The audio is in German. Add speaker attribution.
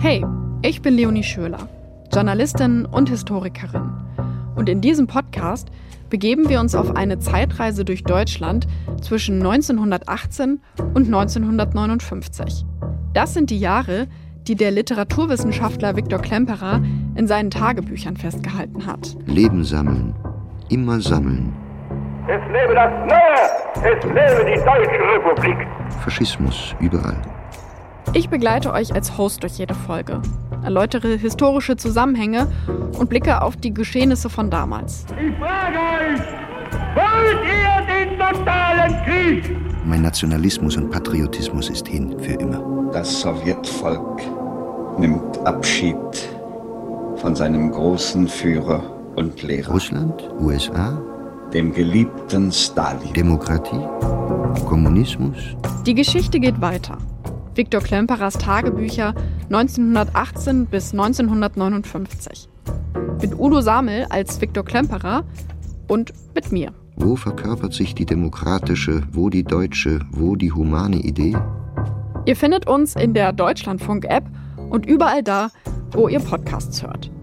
Speaker 1: Hey, ich bin Leonie Schöler, Journalistin und Historikerin. Und in diesem Podcast begeben wir uns auf eine Zeitreise durch Deutschland zwischen 1918 und 1959. Das sind die Jahre, die der Literaturwissenschaftler Viktor Klemperer in seinen Tagebüchern festgehalten hat.
Speaker 2: Leben sammeln, immer sammeln.
Speaker 3: Es lebe das Neue! Es lebe die Deutsche Republik!
Speaker 2: Faschismus überall.
Speaker 1: Ich begleite euch als Host durch jede Folge, erläutere historische Zusammenhänge und blicke auf die Geschehnisse von damals.
Speaker 3: Ich frage euch, wollt ihr den totalen Krieg?
Speaker 2: Mein Nationalismus und Patriotismus ist hin für immer.
Speaker 4: Das Sowjetvolk nimmt Abschied von seinem großen Führer und Lehrer.
Speaker 2: Russland, USA,
Speaker 4: dem geliebten Stalin.
Speaker 2: Demokratie, Kommunismus.
Speaker 1: Die Geschichte geht weiter. Viktor Klemperers Tagebücher 1918 bis 1959. Mit Udo Samel als Viktor Klemperer und mit mir.
Speaker 2: Wo verkörpert sich die demokratische, wo die deutsche, wo die humane Idee?
Speaker 1: Ihr findet uns in der Deutschlandfunk-App und überall da, wo ihr Podcasts hört.